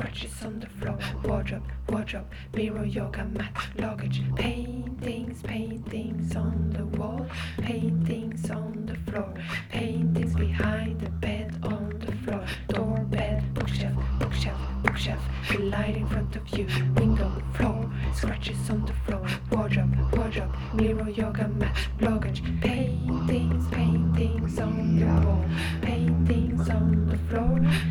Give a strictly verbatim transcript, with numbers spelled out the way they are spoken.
scratches on the floor, wardrobe, wardrobe, mirror, yoga mat, luggage, paintings, paintings on the wall, paintings on the floor, paintings behind the bed on the floor, door, bed, bookshelf, bookshelf, bookshelf, the light in front of you, window, floor, scratches on the floor, wardrobe, wardrobe, mirror, yoga mat, luggage, paintings, paintings on the wall, paintings on the floor,